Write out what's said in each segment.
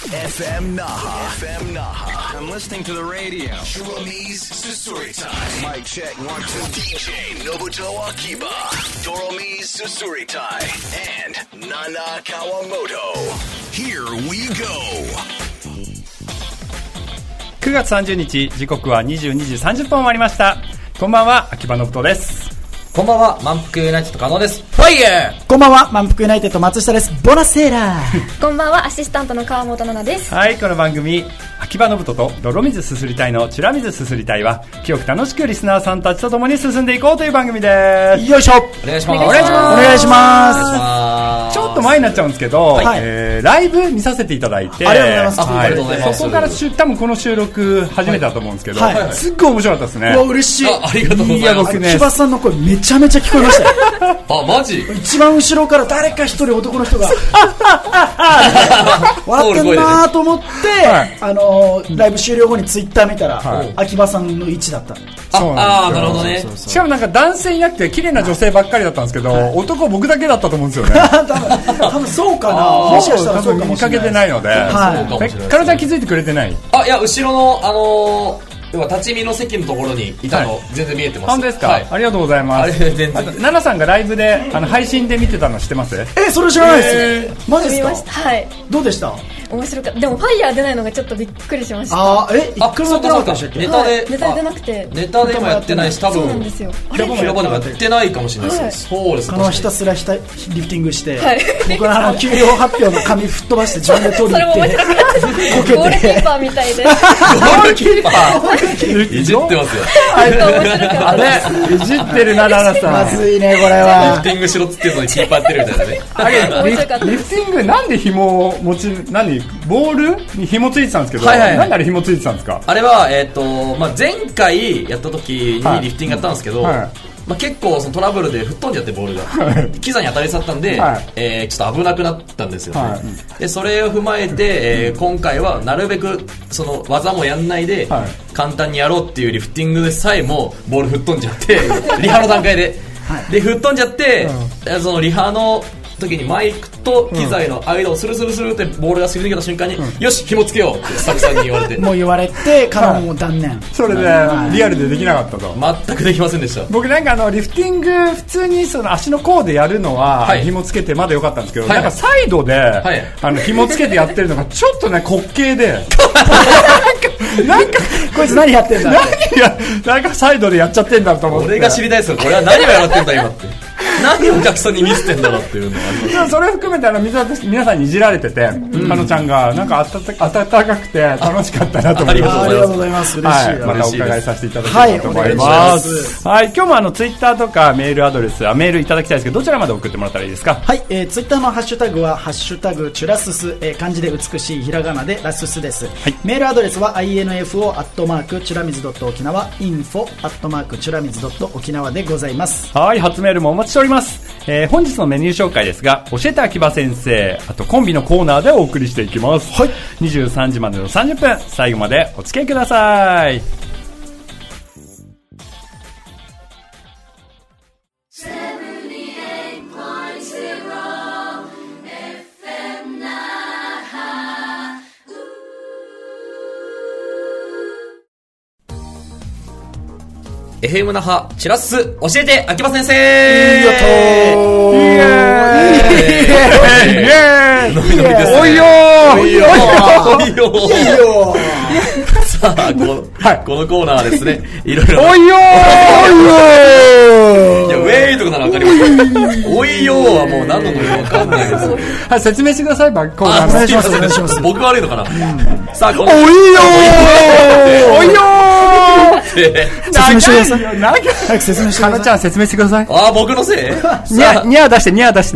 FM Naha. I'm listening to the radio. Hiromi's Susuri Time. Mic check 1 2. DJ Nobuto Akiba. Hiromi's Susuri Time. And Nana Kawamoto. Here we go. 9月30日、時刻は22時30分終わりました。こんばんは、秋葉信人です。 こんばんは、満腹ユナイテッド加納です。ファイヤー。 こんばんは、満腹ユナイテッド松下です。ボナセーラー。 こんばんは、アシスタントの川本奈々です。 はい、この番組、秋葉信人と泥水すすりたいのチュラ水すすりたいは、清く楽しくリスナーさんたちと共に進んでいこうという番組です。 よいしょ。 お願いします。 お願いします。お願いします。 ちょっと前になっちゃうんですけど、はい、ライブ見させていただいて、 ありがとうございます。 はい、 ありがとうございます。 そこから多分この収録初めてだと思うんですけど、 はい、 すっごい面白かったですね。 うわ、嬉しい。 ありがとうございます。いや、僕ね、 秋葉さんの声めちゃめちゃ聞こえましたよ。 あ、マジ？ 一番後ろから誰か一人男の人が笑ってんなーと思って、ライブ終了後にツイッター見たら、秋葉さんの位置だった。 ああ、なるほどね。 しかもなんか男性いなくて綺麗な女性ばっかりだったんですけど、男僕だけだったと思うんですよね。 多分そうかな。もしかしたらそうかもしれない。 見かけてないので、かなちゃん気づいてくれてない？ あ、いや、後ろの要は立ち見の席のところにいたの、全然見えてます。 本当ですか？ありがとうございます。奈々さんがライブで配信で見てたの知ってます？ それ知らないです。マジですか？ はい。 どうでした？ 面白かった。でもファイヤー出ないのがちょっとびっくりしました。 一回もやってなかったでしたっけ？ ネタで出なくて。 ネタでもやってないし、多分そうなんですよ。 平場でもやってないかもしれないです。そうです。 ひたすらリフティングして、僕の給料発表の紙吹っ飛ばして自分で取りに行って、 ゴールキーパーみたいで。ゴールキーパーいじってますよ。 あれいじってるな、奈々さん。 まずいね、これは。 リフティングしろっつってるのにキーパーやってるみたいなね。 リフティングなんで紐をボールに紐ついてたんですけど、なんであれ紐ついてたんですか？ あれは、前回やった時にリフティングやったんですけど、結構そのトラブルで吹っ飛んじゃってボールが機材に当たり去ったんで、ちょっと危なくなったんですよね。でそれを踏まえて、今回はなるべくその技もやんないで、簡単にやろうっていうリフティングでさえもボール吹っ飛んじゃってリハの段階で、で吹っ飛んじゃって、そのリハの時にマイクと機材の間をスルスルスルってボールがすり抜けた瞬間に、よし紐つけようってスタッフさんに言われてもう言われてカノンも断念。 それでリアルでできなかったと。 全くできませんでした。 僕なんかリフティング普通にその足の甲でやるのは紐つけてまだ良かったんですけど、なんかサイドで紐つけてやってるのがちょっとね滑稽でなんかこいつ何やってんだなんかサイドでやっちゃってんだと思って。 俺が知りたいですよ、これは何をやってんだ今って何をお客さんに見せてんだろうっていうのはあります。 それ含めて皆さんにいじられてて、かのちゃんがなんか温かくて楽しかったなと思います。 ありがとうございます。嬉しい。 またお伺いさせていただきたいと思います。はい、今日もツイッターとかメールアドレスメールいただきたいですけど、どちらまで送ってもらったらいいですか？ はい、ツイッターのハッシュタグはハッシュタグチュラスス、漢字で美しいひらがなでラススです。メールアドレスは info@ チュラミズ沖縄 info@ チュラミズ沖縄でございます。 はい、初メールもお待ちしております。本日のメニュー紹介ですが、教えて秋葉先生、あとコンビのコーナーでお送りしていきます。はい、23時までの30分、最後までお付き合いください。 FM 那覇チュラス教えて秋葉先生。 イエーイ。おいよー。おいよー。 さあこのコーナーはですね、いろいろ。 おいよー。いやウェイとかならわかります。おいよーはもう何のかわかんないです。 はい、説明してください。コーナーお願いします。お願いします。 僕が悪いのかな。さあおいよー。おいよー。 説明してください。早く説明してください。 かなちゃん説明してください。 あ、僕のせい？ ニャー出して、ニャー出して。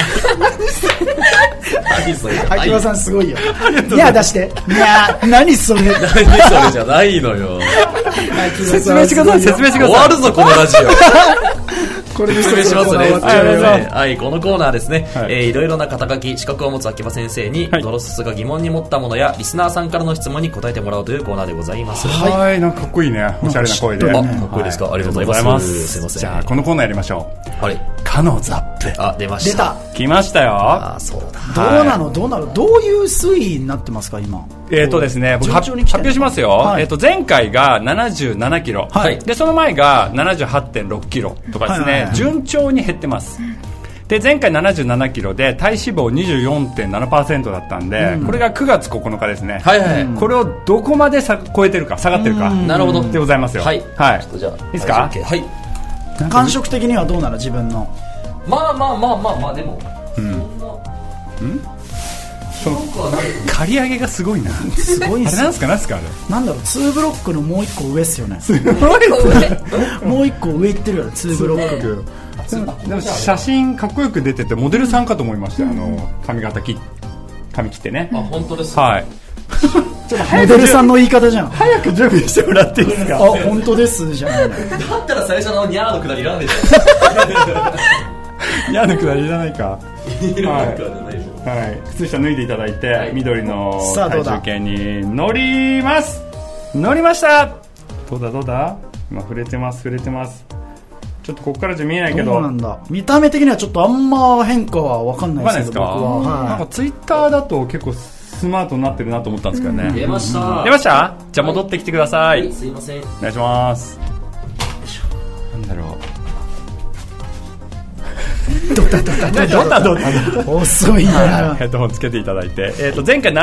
秋葉さんすごいよ。ニャー出して。ニャー、何それ。 何それじゃないのよ。 説明してください。説明してください。 終わるぞこのラジオ。 これで説明しますね。はい、このコーナーですね、いろいろな肩書き資格を持つ秋葉先生に、ドロスが疑問に持ったものやリスナーさんからの質問に答えてもらおうというコーナーでございます。 はい、なんかかっこいいね。おしゃれな声で。 かっこいいですか。ありがとうございます。すいません。 じゃあこのコーナーやりましょう。 はい。 かのザップ。あ、出ました。 来ましたよ。 あ、そうだ。 どうなのどういう推移になってますか今。 ですね、僕発表しますよ。前回が77キロ。で、その前が78.6キロとかですね、順調に減ってます。で、前回77キロで体脂肪 24.7% だったんで、これが9月9日ですね。これをどこまで超えてるか、下がってるか。 なるほど。 でございますよ。はい。 ちょっとじゃあ、いいですか？ はい。 感触的にはどうなの自分の。 まあでも。 刈り上げがすごいな。 すごいっす。 あれなんすかあれ。 なんだろう、2ブロックのもう1個上っすよね。 すごい。 もう1個上いってるよね、2ブロック。 でも写真かっこよく出ててモデルさんかと思いましたよ。髪切ってね。 あ、本当ですか。はい。 モデルさんの言い方じゃん。 早く準備してもらっていいですか。 あ、本当ですじゃないの。 だったら最初のニャーのくだりいらないでしょ。ニャーのくだりいらないか。はい。靴下脱いでいただいて、緑の体重計に乗ります。乗りました。どうだ。今触れてます。ちょっとここからじゃ見えないけど。 そうなんだ。見た目的にはちょっとあんま変化は分かんないですけど、僕は。 なんかツイッターだと結構スマートになってるなと思ったんですけどね。 出ました。 じゃあ戻ってきてください。 すいません。お願いします。なんだろう。どうだ。遅いな。ヘッドホンつけていただいて、前回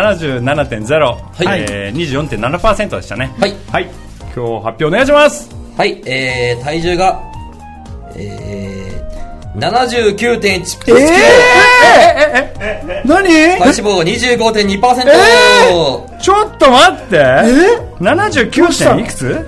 77.0、24.7% でしたね。はい。今日発表お願いします。 はい、体重が、79.1 キロ。 何？ 体脂肪が 25.2%。 ちょっと待って。79. いくつ？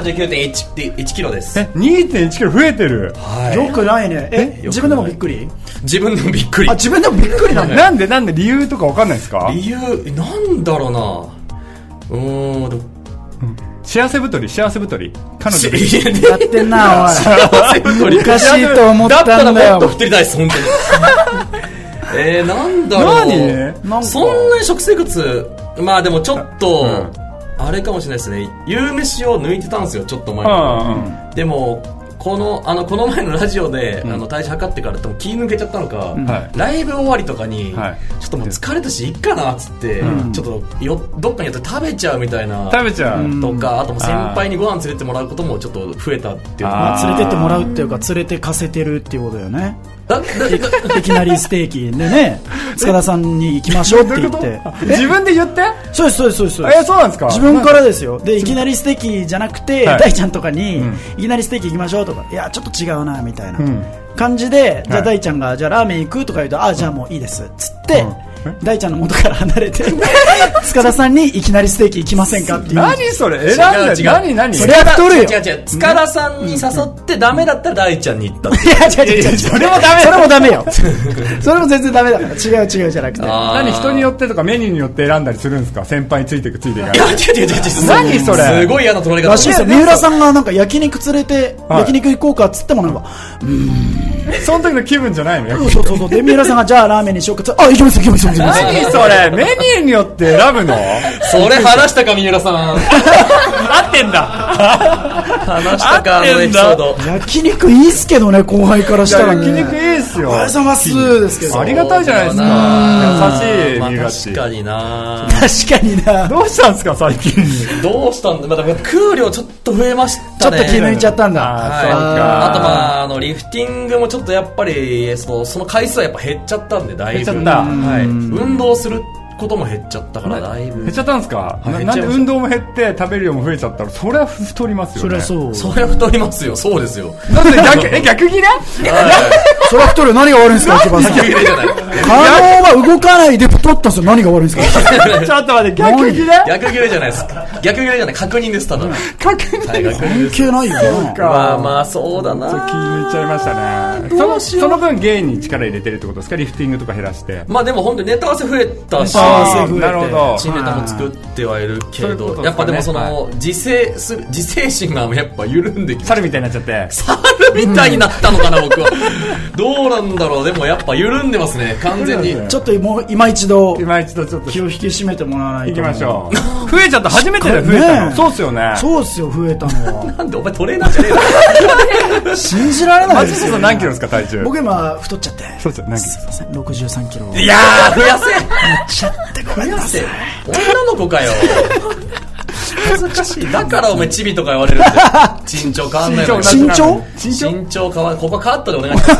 79.1 キロです。 2.1 キロ増えてる。 よくないね。自分でもびっくり？ 自分でもびっくり。 あ、自分でもびっくりなんだ。なんで理由とかわかんないですか？ 理由、なんだろうな。 幸せ太り彼女でやってんなおい。おかしいと思ったんだよ。 だったらもっと太りたいです本当に。なんだろう。そんなに食生活、まあでもちょっと、あれかもしれないですね。夕飯を抜いてたんですよちょっと前に。でもこの前のラジオで、体重測ってから多分気抜けちゃったのか、ライブ終わりとかに、ちょっともう疲れたしいっかなっつって、ちょっとどっかによって食べちゃうみたいなとか、あとも先輩にご飯連れてもらうこともちょっと増えたっていうか、 連れてってもらうっていうか連れてかせてるっていうことだよね。いきなりステーキでね、塚田さんに行きましょうって言って。 自分で言って？ そうです。 そうなんですか？ 自分からですよ。で、いきなりステーキじゃなくて、大ちゃんとかに、いきなりステーキ行きましょうとか、いや、ちょっと違うな、みたいな感じで、じゃあ大ちゃんが、じゃあラーメン行くとか言うと、あ、じゃあもういいです。つって、大ちゃんの元から離れて塚田さんにいきなりステーキ行きませんかっていう。 何それ選んで何それは太るよ。 違う塚田さんに誘ってダメだったら大ちゃんに行ったって。 いや違うそれもダメよそれも全然ダメだから。違うじゃなくて、 何人によってとかメニューによって選んだりするんですか？先輩についていくついていかない。 いや違う何それすごい嫌な取られ方らしいですよ。三浦さんがなんか焼肉連れて、焼肉行こうかっつってもなんかその時の気分じゃないの？ そうで三浦さんがじゃあラーメンにしようかって、あ、行きます何それメニューによって選ぶの？ それ話したか三浦さん。 合ってんだ。 話したかあのエピソード。 焼肉いいっすけどね、後輩からしたらね。 焼肉いいっすよ。 ありがとうございますですけど。 ありがたいじゃないですか。優しい三浦氏。 確かにな。 どうしたんですか最近？ どうしたんだ。まだ空量ちょっと増えましたね。 ちょっと気抜いちゃったんだ。 あとまあリフティングもちょっとやっぱりその回数はやっぱ減っちゃったんでだいぶ。 減っちゃった。 運動することも減っちゃったからだいぶ減っちゃったんですか？なんで運動も減って食べる量も増えちゃったらそれは太りますよね。 それは太りますよ。そうですよ。 なんで逆切れ？ それは太る。何が悪いんですか？逆切れじゃない。 体が動かないで太ったんですよ。何が悪いんですか？ ちょっと待って、逆切れ？ 逆切れじゃないです。逆切れじゃない。確認です。ただ確認。 関係ないよな。 まあそうだな。 気抜いちゃいましたね。その分ゲインに力入れてるってことですか？リフティングとか減らして。 まあでも本当にネタ合わせ増えたし、 なるほど。 新ネタも作ってはいるけど、やっぱでもその自制心がやっぱ緩んできて、 猿みたいになっちゃって。 猿みたいになったのかな僕は。どうなんだろう。でもやっぱ緩んでますね完全に。 ちょっともう今一度ちょっと気を引き締めてもらわないと。 行きましょう。増えちゃった。初めてで増えたの？そうっすよね。 そうっすよ、増えたのは。 なんでお前トレーナーじゃねえの？ 信じられないですよ。 松下さん何キロですか、体重？ 僕今太っちゃって。 そうですよ、何キロ ？63キロ。 いやー、増やせ。 ちゃってごめんなさい。 女の子かよ。恥ずかしい。だからお前チビとか言われるんだよ。身長変わんないのに。 身長変わん、ここカットでお願いします。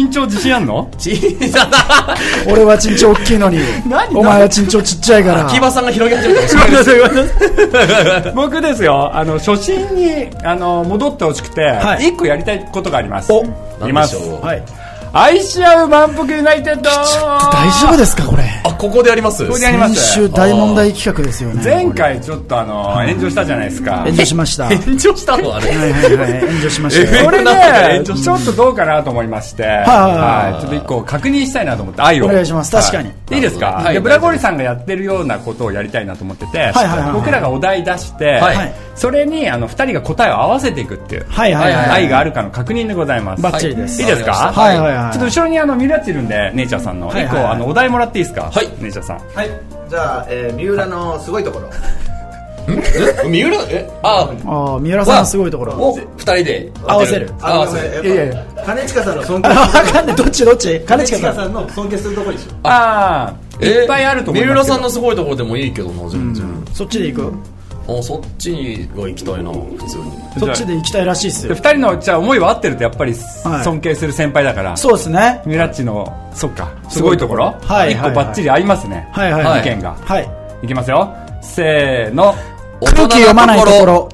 身長自信あんの？ 俺は身長大きいのに。お前は身長ちっちゃいから。 秋葉さんが広げ始めたら僕ですよ、初心に戻ってほしくて、一個やりたいことがあります。います。はい。愛し合う満腹ユナイテッド。 大丈夫ですかこれ？ あ、ここでやります。 ここでやります。 先週大問題企画ですよね。 前回ちょっと炎上したじゃないですか。 炎上しました。 炎上したのあれ。 はいはいはい、炎上しました。 これね、ちょっとどうかなと思いまして、はい、ちょっと一個確認したいなと思って、愛を。 お願いします。確かに。 いいですか？ブラゴリさんがやってるようなことをやりたいなと思ってて、僕らがお題出して、それに2人が答えを合わせていくっていう、愛があるかの確認でございます。 バッチリです。 いいですか？ はいはいはい。 ちょっと後ろにミュラッチいるんで、ネイチャーさんの1個お題もらっていいですか？ はい、 ネイチャーさん。 はい。じゃあ、三浦のすごいところ。 三浦三浦さんのすごいところを2人で合わせる。 合わせる。いやいや、兼近さんの尊敬。 わかんない。どっち？ 兼近さんの尊敬するところにしよう。 いっぱいあると思います。 三浦さんのすごいところでもいいけどな、全然。 そっちで行く？ そっちが行きたいな、普通に。 そっちで行きたいらしいっすよ。 2人のじゃあ思いは合ってるとやっぱり尊敬する先輩だから。 そうですね。 ミラッチのそっかすごいところ1個バッチリ合いますね。意見が。はい。いきますよ。せーの。 空気読まないところ。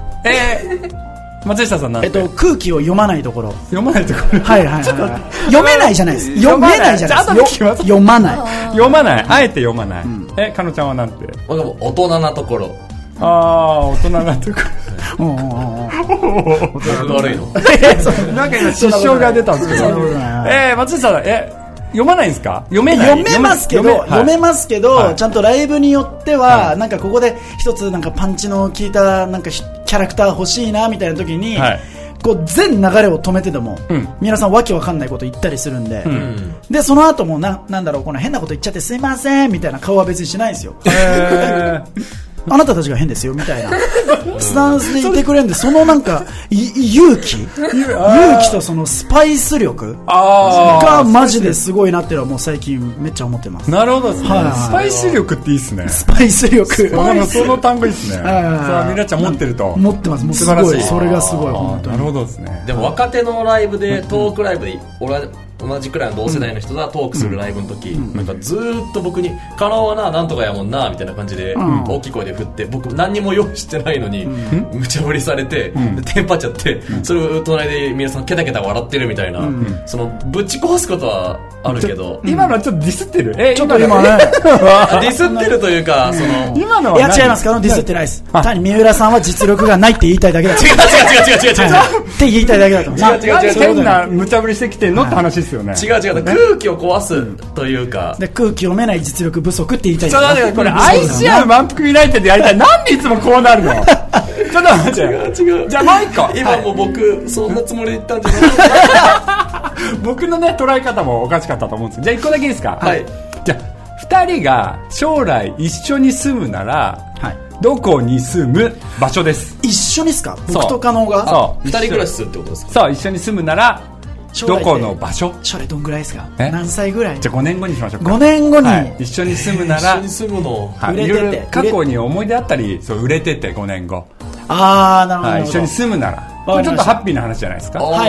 松下さんなんて？ 空気を読まないところ。 読まないところ。 はいはい。読めないじゃないです。読めないじゃないです。読まない。 読まない。あえて読まない。かのちゃんはなんて？ 大人なところ。 大人なところ。 僕悪いの？ なんか今失笑が出たんですけど。松下さん、読まないんですか？読めますけど、ちゃんとライブによっては、なんかここで一つなんかパンチの効いたなんかキャラクター欲しいなみたいな時に、こう全流れを止めてでも、皆さんわけわかんないこと言ったりするんで、でその後もなんだろう、この変なこと言っちゃってすいませんみたいな顔は別にしないんですよ。あなたたちが変ですよみたいなスタンスでいてくれるんで、そのなんか勇気とそのスパイス力がマジですごいなっていうのはもう最近めっちゃ思ってます。 なるほどですね。スパイス力っていいですね。 スパイス力、 その単語いいですね。それはミラちゃん持ってると。 持ってます。もうすごい、それがすごい本当に。 なるほどですね。 でも若手のライブでトークライブで俺は同じくらいの同世代の人がトークするライブの時、なんかずーっと僕に「カノはなんとかやもんな」みたいな感じで大きい声で振って、僕何にも用意してないのに無茶ぶりされてテンパっちゃって、それを隣で皆さんケタケタ笑ってるみたいな、そのぶち壊すことはあるけど、 今のはちょっとディスってる？ ちょっと今ねディスってるというか、その今のは、 いや違いますか、ディスってないです。単に三浦さんは実力がないって言いたいだけだ。違うって言いたいだけだと思う。 変な無茶ぶりしてきてんのって話ですよね。 違う、空気を壊すというか、 で空気読めない実力不足って言いたい。 そうだね、これ愛し合う満腹ユナイテッドやりたい。なんでいつもこうなるの？ちょっと待って。 違う。 じゃあもう一個。 今も僕そんなつもりで言ったんじゃない僕のね捉え方もおかしかったと思うんですけど、じゃあ一個だけいいですか？ はい。 じゃあ2人が将来一緒に住むなら、どこに住む場所です。 一緒にですか？僕と加納が。 そう。2人暮らしするってことですか？ そう、一緒に住むならどこの場所？ 将来どんぐらいですか？何歳ぐらい？ じゃあ5年後にしましょうか。 5年後に、 一緒に住むなら、 一緒に住むの、 いろいろ過去に思い出あったり、そう売れてて5年後。 なるほど。 一緒に住むなら、これちょっとハッピーな話じゃないですか。 はい。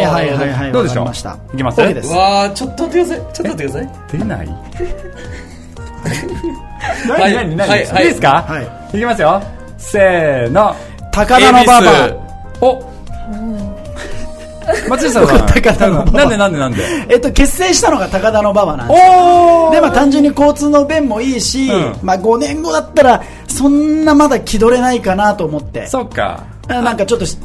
どうでしょう？いきます。うわー、ちょっと待ってください。 出ない？何？いいですか？いきますよ。せーの。 高田の馬場。 松下さん、 高田の馬場。 なんで結成したのが高田の馬場なんですよ。で、単純に交通の便もいいし、5年後だったらそんなまだ気取れないかなと思って。 そっか。 なんかちょっとち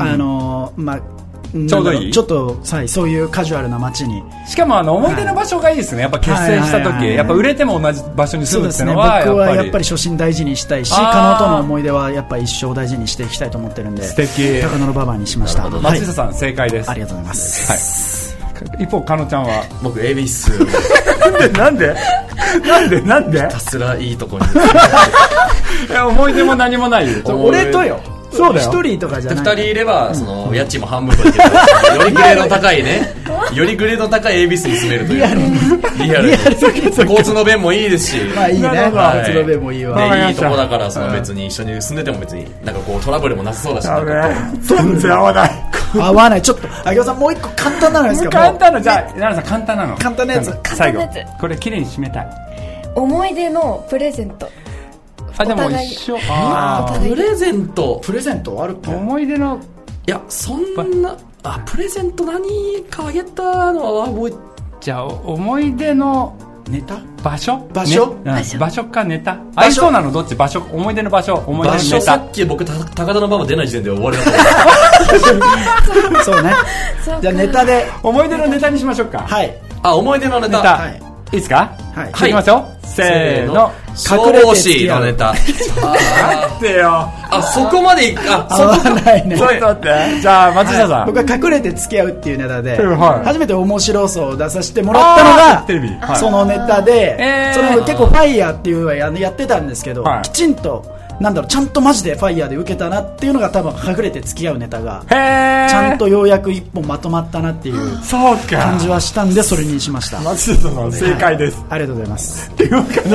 ょうどいい、ちょっとそういうカジュアルな街に。 しかも思い出の場所がいいですね。やっぱ結成した時、やっぱ売れても同じ場所に住むっていうのは、 僕はやっぱり初心大事にしたいし、加納との思い出はやっぱ一生大事にしていきたいと思ってるんで、 素敵。 高野の馬場にしました。 松下さん正解です。 ありがとうございます。 一方かのちゃんは僕恵比寿なんでひたすらいいとこにいや思い出も何もないよ。 俺とよ。 そうだよ。 一人とかじゃない。 2人いればその家賃も半分といけるよりグレード高いね、よりグレード高い恵比寿に住めるというリアルに交通の便もいいですし、 まあいいね、交通の便もいいわ。 いいとこだからその別に一緒に住んでても別になんかこうトラブルもなさそうだし、 全然合わない合わない。ちょっと秋葉さんもう一個簡単なのですか。 簡単な、じゃあ奈々さん簡単なの、 簡単なやつ、 最後これ綺麗に締めたい。 思い出のプレゼント。 でも一緒。 プレゼントあるっけ。 思い出の、 いやそんなプレゼント何かあげたのは覚え、 じゃあ思い出のネタ、 場所、 場所かネタ、合いそうなのどっち？場所、思い出の場所、思い出のネタ。 さっき僕高田の馬場出ない時点で終わりだったそうね。じゃあネタで思い出のネタにしましょうか。 はい。 思い出のネタ、 はい、 いいですか。 はい、 いきますよ、せーの。 消防士のネタ。 待ってよ。 そこまでいくか。 合わないね。 ちょっと待って。じゃあ松下さん。 僕は隠れて付き合うっていうネタで、 はい、 初めて面白そうを出させてもらったのがテレビ、はい、 そのネタで、それ結構ファイヤーっていうのはやってたんですけど、きちんとちゃんとマジでファイヤーで受けたなっていうのが多分隠れて付き合うネタがちゃんとようやく一本まとまったなっていう感じはしたんで、それにしました。 松下さん正解です、 ありがとうございます。 消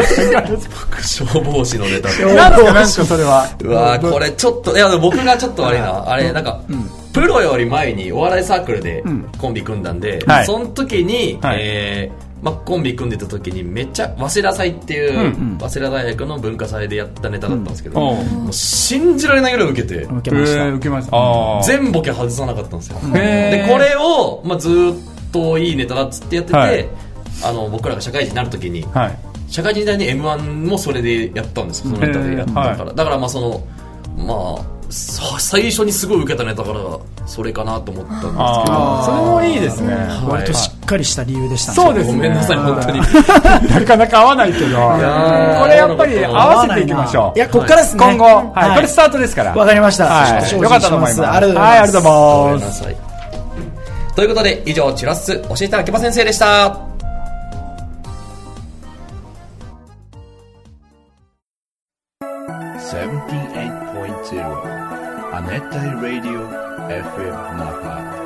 防士のネタでなんかそれはうわこれちょっと、いや僕がちょっと悪いな、あれなんか、プロより前にお笑いサークルでコンビ組んだんで、その時に、コンビ組んでた時にめっちゃ早稲田祭っていう、早稲田大学の文化祭でやったネタだったんですけど、もう信じられないぐらい受けて、 受けました。 全ボケ外さなかったんですよ。でこれを、ずっといいネタだっつってやってて、僕らが社会人になる時に、社会人時代に M1 もそれでやったんですよ、そのネタでやったから、だから最初にすごい受けたネタからそれかなと思ったんですけど、 それもいいですね。 割としっかりした理由でしたね。 そうですね。 ごめんなさい本当に。 なかなか合わないけど、これやっぱり合わせていきましょう。 いやこっからですね。 今後、これスタートですから。 わかりました。 よかったと思います。 ありがとうございます。 ということで以上チュラッス教えて秋葉先生でした。 亜熱帯ラディオ FM 那覇。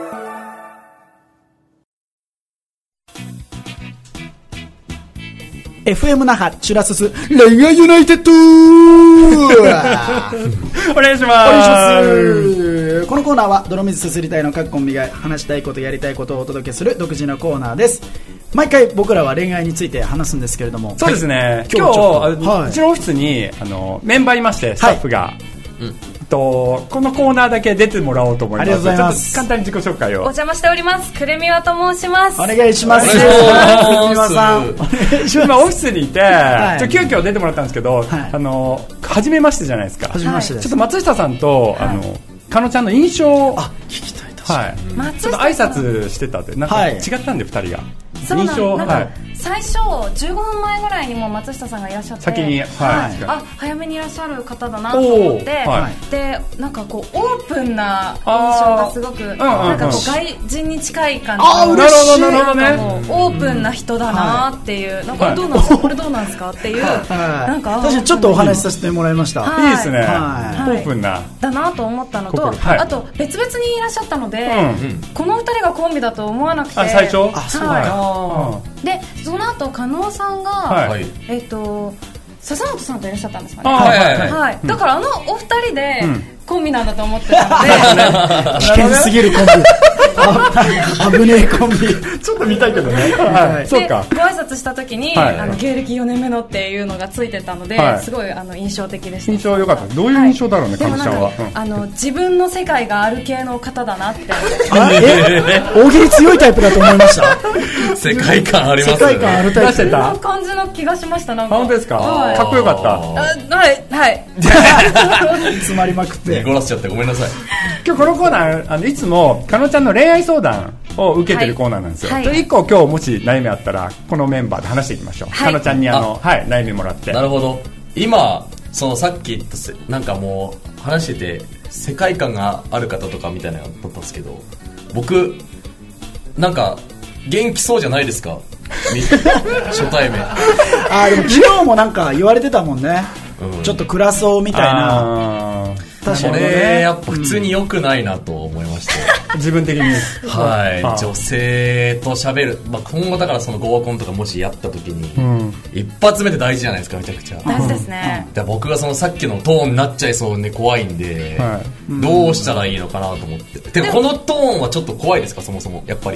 FM 那覇チュラスス恋愛ユナイテッドお願いします。 このコーナーは泥水すすりたいの各コンビが話したいことやりたいことをお届けする独自のコーナーです。毎回僕らは恋愛について話すんですけれども、 そうですね、今日うちのオフィスにメンバーいまして、スタッフが、このコーナーだけ出てもらおうと思います。 ありがとうございます。 ちょっと簡単に自己紹介を。 お邪魔しております。くるみわと申します。 お願いします。 今オフィスにいて、急遽出てもらったんですけど、初めましてじゃないですか。 初めましてです。 ちょっと松下さんとかのちゃんの印象を聞きたい。 ちょっと挨拶してたんで、なんか違ったんで2人が。 印象、最初15分前ぐらいにも松下さんがいらっしゃって、 先に、 早めにいらっしゃる方だなと思って、でなんかこうオープンな印象がすごく、なんかこう外人に近い感じの、 なるほどね、 オープンな人だなっていう、なんかどうなんですか、これどうなんですかっていう、なんか確かにちょっとお話しさせてもらいました。 いいですね、オープンなだなと思ったのと、あと別々にいらっしゃったので、この2人がコンビだと思わなくて、 最初、 でその後加納さんが、笹本さんといらっしゃったんですかね。だからお二人でコンビなんだと思ってたので、 危険すぎるコンビ、危ねえコンビ、 ちょっと見たいけどね。そうか。 ご挨拶した時に芸歴4年目のっていうのがついてたので、すごい印象的でした。 印象良かった。どういう印象だろうね、かのちゃんは。 自分の世界がある系の方だなって。 大喜利強いタイプだと思いました。 世界観ありますね。 世界観あるタイプ。 そんな感じの気がしました。なんか。 本当ですか。かっこよかった。 はい。 詰まりまくって。 濁らせちゃってごめんなさい。 今日このコーナーいつもかのちゃんの恋愛相談を受けてるコーナーなんですよ。1個今日もし悩みあったらこのメンバーで話していきましょう。かのちゃんに悩みもらって。 なるほど。今そのさっき言ったなんかもう話してて世界観がある方とかみたいなのだったんですけど、僕なんか元気そうじゃないですか初対面。 でも昨日もなんか言われてたもんね、ちょっと暗そうみたいな。 確かにね、やっぱ普通に良くないなと思いまして、 自分的に。 はい、女性と喋る、今後だからその合コンとかもしやった時に、一発目で大事じゃないですか、めちゃくちゃ。 大事ですね。 僕がそのさっきのトーンになっちゃいそうで怖いんで、どうしたらいいのかなと思って。でこのトーンはちょっと怖いですか、そもそもやっぱり。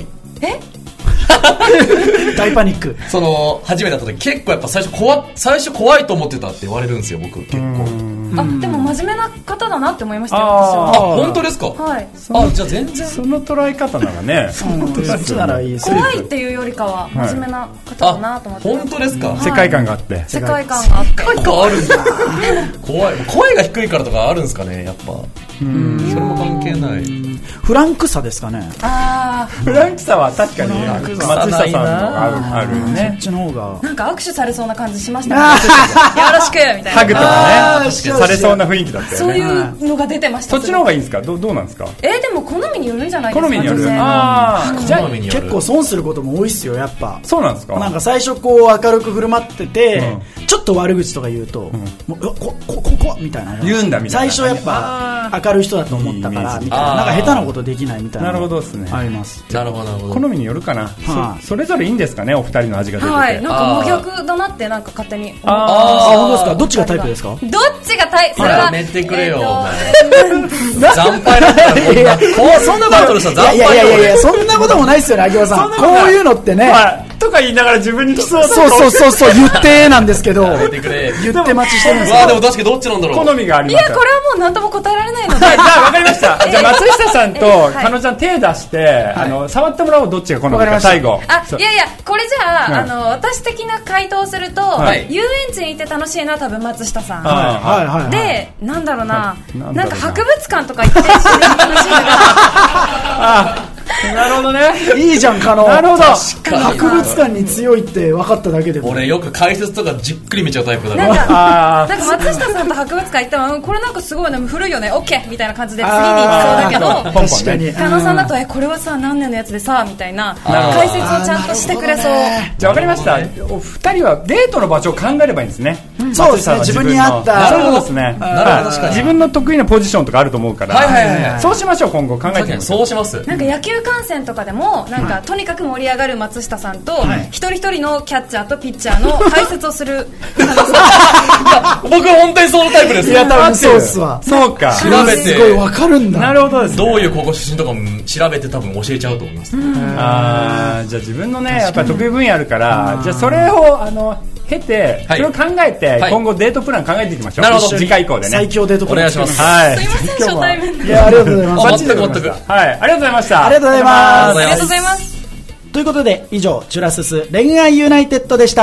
大パニック。 その初めて会った時結構やっぱ最初怖いと思ってたって言われるんですよ、僕結構。 でも真面目な方だなって思いましたよ、私は。 本当ですか。 はい。 じゃあ全然その捉え方ならね、 そっちならいい。 怖いっていうよりかは真面目な方だなと思って。 本当ですか。 世界観があって。 世界観があって。 あるんだ。怖い。声が低いからとかあるんですかね、やっぱ。それも関係ない。 フランクさですかね。 フランクさは確かに松下さんのあるね。 そっちの方がなんか握手されそうな感じしましたね。よろしくみたいな。 ハグとかね、されそうな雰囲気だったよね。 そういうのが出てました。 そっちの方がいいんですか。どうなんですか。 でも好みによるんじゃないですか。 好みによる。じゃあ結構損することも多いっすよ、やっぱ。 そうなんですか。 なんか最初こう明るく振る舞ってて、ちょっと悪口とか言うと、もうこみたいな言うんだみたいな。 最初やっぱ明るい人だと思ったからみたいな、なんか下手なことできないみたいな。 なるほどですね。 あります。 なるほど。 好みによるかな。それぞれいいんですかね、お二人の味が出てて。 はい、なんか真逆だなってなんか勝手に思って。 本当ですか。どっちがタイプですか。 どっちがタイプ。それはやめてくれよ、お前。惨敗だったらそんなバトルさ、惨敗。 いやそんなこともないですよね、秋葉さん。こういうのってねとか言いながら自分に来そう。 そう言ってなんですけど、 やめてくれ。 言って待ちしてるんですよ。でも確かにどっちなんだろう。 好みがあります。 いや、これはもう何とも答えられないので。 じゃあ分かりました。じゃあ松下さんと加納ちゃん手出して触ってもらおう。どっちが好みか最後。 いやこれじゃあ私的な回答をすると、遊園地に行って楽しいのは多分松下さんで、なんだろうな、なんか博物館とか行って楽しいのが。 なるほどね。 いいじゃん、加納。 なるほど。 博物館に強いって分かっただけでも。 俺よく解説とかじっくり見ちゃうタイプだから。なんか松下さんと博物館行ったら、これなんかすごいね、古いよね、オッケーみたいな感じで次に行きそうだけど、 確かに加納さんだとこれはさ何年のやつでさみたいな解説をちゃんとしてくれそう。 じゃあ分かりました。お二人はデートの場所を考えればいいんですね。 そうですね、自分に合った。 なるほどですね。自分の得意なポジションとかあると思うから、そうしましょう。今後考えてみましょう。 そうします。 なんか野球観戦とかでもなんかとにかく盛り上がる松下さんと一人一人のキャッチャーとピッチャーの解説をする僕本当にそのタイプです。 いや、多分そうっすわ。 そうか。 調べてすごいわかるんだ。 なるほどです。 どういう高校出身とかも調べて多分教えちゃうと思います。 じゃあ自分のねやっぱり得意分野あるから、じゃあそれを経て、それを考えて今後デートプラン考えていきましょう。 なるほど。 次回以降でね。 最強デートプランお願いします。 はい。 すいません、初対面で。 いや、ありがとうございます。 全く。 はい、ありがとうございました。 ありがとうございます。 ありがとうございます。 ということで以上、チュラスス恋愛ユナイテッドでした。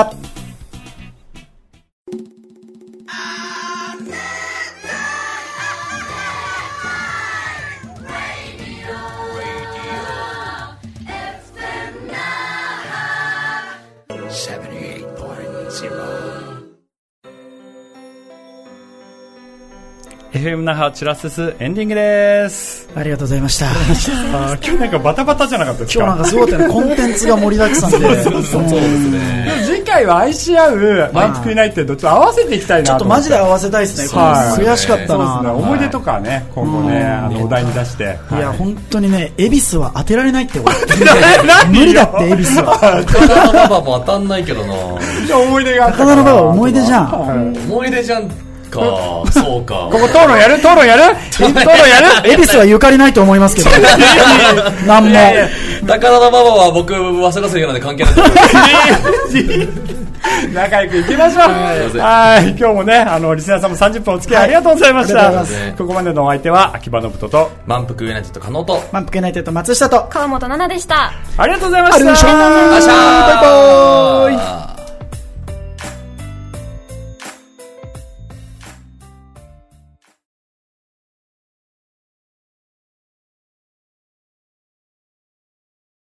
FM 那覇チュラススエンディングです。 ありがとうございました。 今日なんかバタバタじゃなかったですか。 今日なんかすごかったね。コンテンツが盛りだくさんで。 そうですね。 次回は愛し合う満腹にないってどっち合わせていきたいなと。 ちょっとマジで合わせたいですね。悔しかったな。 思い出とかね、今後ねお題に出して。 いや本当にね、恵比寿は当てられないってこと。無理だって恵比寿は。 高田馬場も当たんないけどな。 思い出が。 高田馬場思い出じゃん。 思い出じゃん。そうか。 ここ討論やる恵比寿はゆかりないと思いますけど。なんも。 高田馬場は僕忘れすぎるので関係ない。 仲良くいきましょう。はい、今日もねリスナーさんも30分お付き合いありがとうございました。ここまでのお相手は秋葉信人と満腹ユナイテッド加納と満腹ユナイテッド松下と川本奈々でした。 ありがとうございました。 ありがとうございました。 バイバーイ。